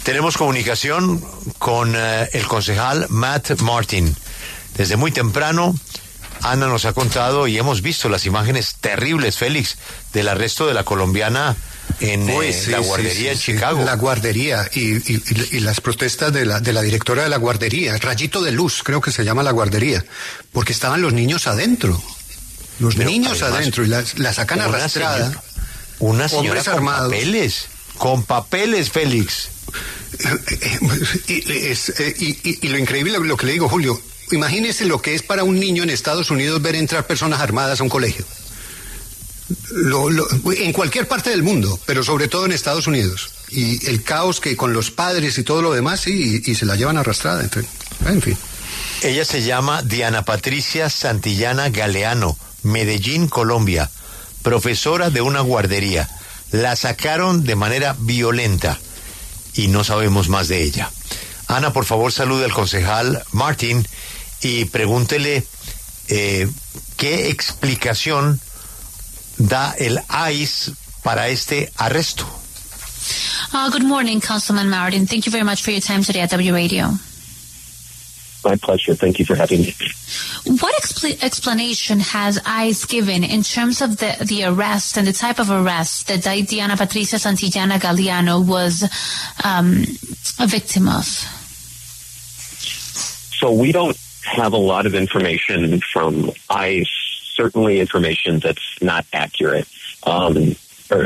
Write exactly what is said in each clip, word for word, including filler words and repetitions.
Tenemos comunicación con uh, el concejal Matt Martin. Desde muy temprano, Ana nos ha contado y hemos visto las imágenes terribles, Félix, del arresto de la colombiana en Uy, eh, sí, la sí, guardería sí, en sí, Chicago. La guardería y, y, y las protestas de la, de la directora de la guardería, Rayito de Luz, creo que se llama la guardería, porque estaban los niños adentro. Los Pero niños además, adentro y la, la sacan una arrastrada. Señora, una señora hombres con armados. papeles, con papeles, Félix. Y, es, y, y, y lo increíble, lo, lo que le digo, Julio, imagínese lo que es para un niño en Estados Unidos ver entrar personas armadas a un colegio. Lo, lo, en cualquier parte del mundo, pero sobre todo en Estados Unidos. Y el caos que con los padres y todo lo demás, sí, y, y se la llevan arrastrada. En fin. En fin. Ella se llama Diana Patricia Santillana Galeano, Medellín, Colombia, profesora de una guardería. La sacaron de manera violenta y no sabemos más de ella. Ana, por favor, salude al concejal Martin y pregúntele eh, qué explicación da el I C E para este arresto. Uh, good morning, Councilman Martin. Thank you very much for your time today at W Radio. My pleasure. Thank you for having me. What expl- explanation has I C E given in terms of the, the arrest and the type of arrest that Diana Patricia Santillana Galeano was um, a victim of? So we don't have a lot of information from I C E, certainly information that's not accurate. Um, or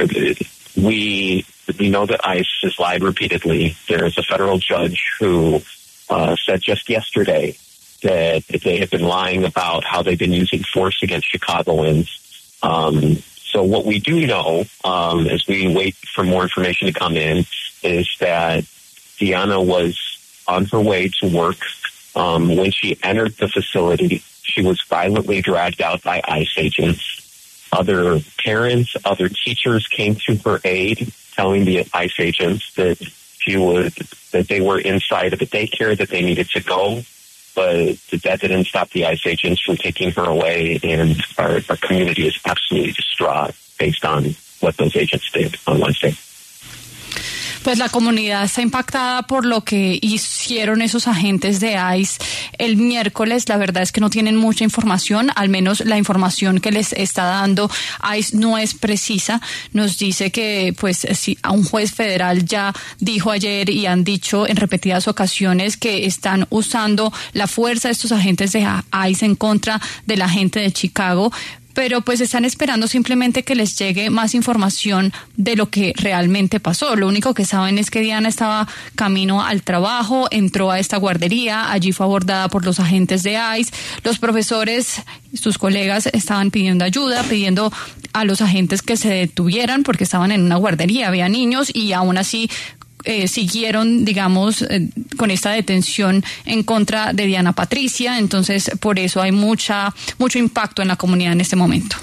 we we know that I C E has lied repeatedly. There is a federal judge who uh, said just yesterday that they have been lying about how they've been using force against Chicagoans. Um, so what we do know, um, as we wait for more information to come in, is that Diana was on her way to work. Um, when she entered the facility, she was violently dragged out by I C E agents. Other parents, other teachers came to her aid, telling the I C E agents that she would, that they were inside of a daycare, that they needed to go. But that didn't stop the I C E agents from taking her away, and our, our community is absolutely distraught based on what those agents did on Wednesday. Pues la comunidad está impactada por lo que hicieron esos agentes de I C E el miércoles. La verdad es que no tienen mucha información, al menos la información que les está dando I C E no es precisa. Nos dice que pues si a un juez federal ya dijo ayer y han dicho en repetidas ocasiones que están usando la fuerza de estos agentes de I C E en contra de la gente de Chicago. Pero pues están esperando simplemente que les llegue más información de lo que realmente pasó. Lo único que saben es que Diana estaba camino al trabajo, entró a esta guardería, allí fue abordada por los agentes de I C E. Los profesores, sus colegas, estaban pidiendo ayuda, pidiendo a los agentes que se detuvieran porque estaban en una guardería, había niños y aún así Eh, siguieron, digamos, eh, con esta detención en contra de Diana Patricia. Entonces, por eso hay mucha mucho impacto en la comunidad en este momento.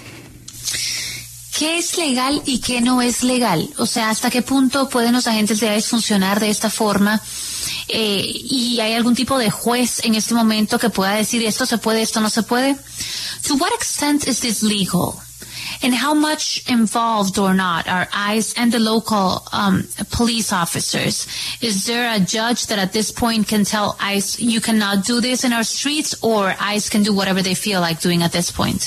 ¿Qué es legal y qué no es legal? O sea, ¿hasta qué punto pueden los agentes de I C E funcionar de esta forma? Eh, ¿Y hay algún tipo de juez en este momento que pueda decir esto se puede, esto no se puede? To what extent is this legal? And how much involved or not are I C E and the local um, police officers? Is there a judge that at this point can tell I C E, you cannot do this in our streets, or I C E can do whatever they feel like doing at this point?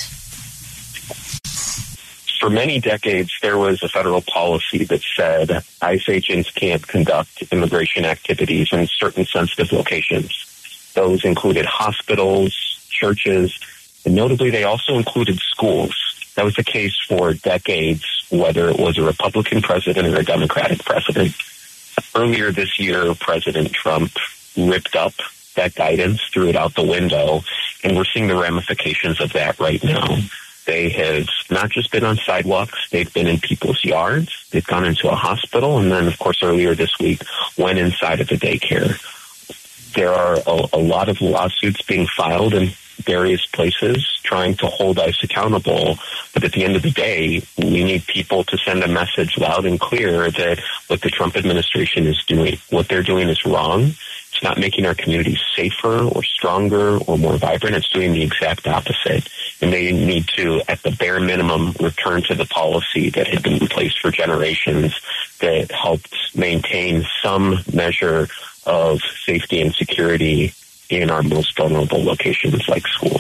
For many decades, there was a federal policy that said I C E agents can't conduct immigration activities in certain sensitive locations. Those included hospitals, churches, and notably they also included schools. That was the case for decades, whether it was a Republican president or a Democratic president. Earlier this year, President Trump ripped up that guidance, threw it out the window, and we're seeing the ramifications of that right now. They have not just been on sidewalks, they've been in people's yards, they've gone into a hospital, and then, of course, earlier this week, went inside of the daycare. There are a, a lot of lawsuits being filed in various places trying to hold I C E accountable, but at the end of the day, we need people to send a message loud and clear that what the Trump administration is doing, what they're doing is wrong. It's not making our communities safer or stronger or more vibrant. It's doing the exact opposite. And they need to, at the bare minimum, return to the policy that had been in place for generations that helped maintain some measure of safety and security in our most vulnerable locations like schools.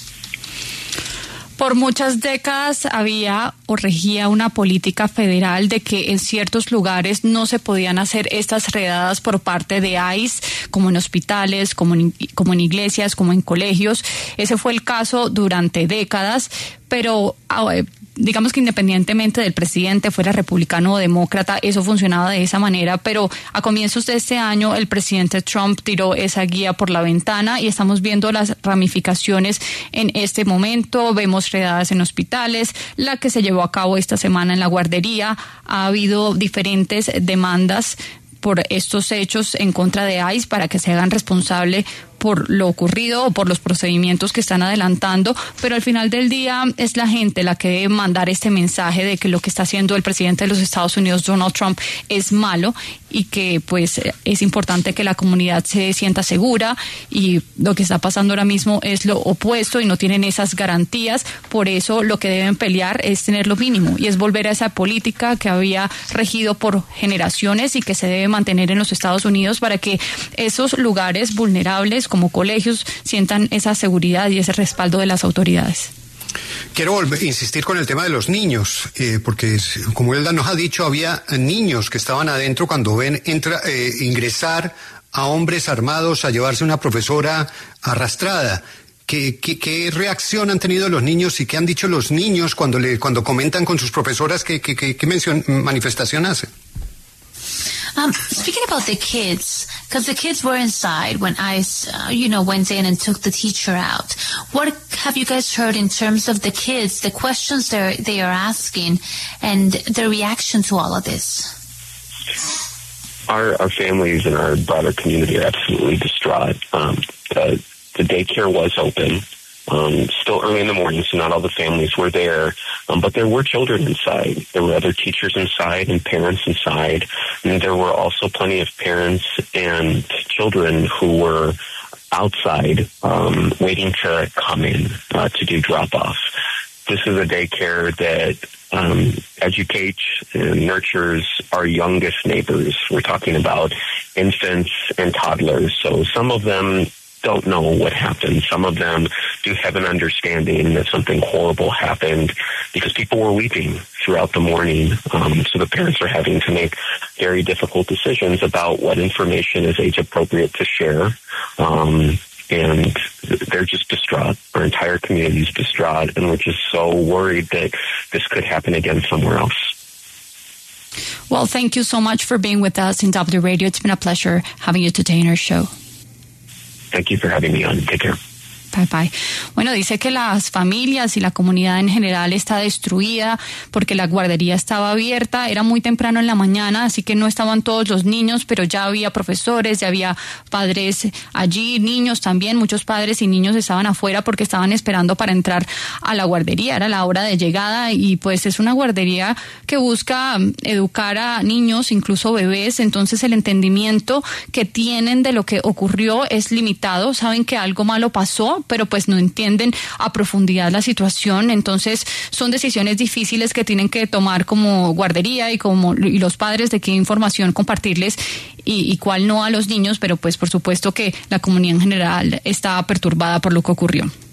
Por muchas décadas había o regía una política federal de que en ciertos lugares no se podían hacer estas redadas por parte de ICE, como en hospitales, como en, como en iglesias, como en colegios. Ese fue el caso durante décadas, pero digamos que independientemente del presidente, fuera republicano o demócrata, eso funcionaba de esa manera, pero a comienzos de este año el presidente Trump tiró esa guía por la ventana y estamos viendo las ramificaciones en este momento. Vemos redadas en hospitales, la que se llevó a cabo esta semana en la guardería. Ha habido diferentes demandas por estos hechos en contra de ICE para que se hagan responsable por lo ocurrido o por los procedimientos que están adelantando, pero al final del día es la gente la que debe mandar este mensaje de que lo que está haciendo el presidente de los Estados Unidos, Donald Trump, es malo y que pues es importante que la comunidad se sienta segura, y lo que está pasando ahora mismo es lo opuesto y no tienen esas garantías. Por eso lo que deben pelear es tener lo mínimo y es volver a esa política que había regido por generaciones y que se debe mantener en los Estados Unidos para que esos lugares vulnerables como colegios sientan esa seguridad y ese respaldo de las autoridades. Quiero volver, insistir con el tema de los niños, eh, porque como Elda nos ha dicho, había niños que estaban adentro cuando ven entra, eh, ingresar a hombres armados a llevarse una profesora arrastrada. ¿Qué, qué, qué reacción han tenido los niños y qué han dicho los niños cuando le cuando comentan con sus profesoras qué, qué, qué, qué mención, manifestación hacen? Um, speaking about the kids, because the kids were inside when ICE, uh, you know, went in and took the teacher out. What have you guys heard in terms of the kids, the questions they they are asking, and the reaction to all of this? Our, our families and our broader community are absolutely distraught. Um, the, the daycare was open. Um, still early in the morning, so not all the families were there, um, but there were children inside. There were other teachers inside and parents inside, and there were also plenty of parents and children who were outside um, waiting to come in uh, to do drop-off. This is a daycare that um, educates and nurtures our youngest neighbors. We're talking about infants and toddlers, so some of them don't know what happened. Some of them do have an understanding that something horrible happened because people were weeping throughout the morning. Um, so the parents are having to make very difficult decisions about what information is age appropriate to share. Um, and they're just distraught. Our entire community is distraught, and we're just so worried that this could happen again somewhere else. Well, thank you so much for being with us in W Radio. It's been a pleasure having you today in our show. Thank you for having me on. Take care. Bye bye. Bueno, dice que las familias y la comunidad en general está destruida porque la guardería estaba abierta, era muy temprano en la mañana, así que no estaban todos los niños, pero ya había profesores, ya había padres allí, niños también, muchos padres y niños estaban afuera porque estaban esperando para entrar a la guardería, era la hora de llegada y pues es una guardería que busca educar a niños, incluso bebés, entonces el entendimiento que tienen de lo que ocurrió es limitado, saben que algo malo pasó, pero pues no entienden a profundidad la situación, entonces son decisiones difíciles que tienen que tomar como guardería y como y los padres de qué información compartirles y, y cuál no a los niños, pero pues por supuesto que la comunidad en general está perturbada por lo que ocurrió.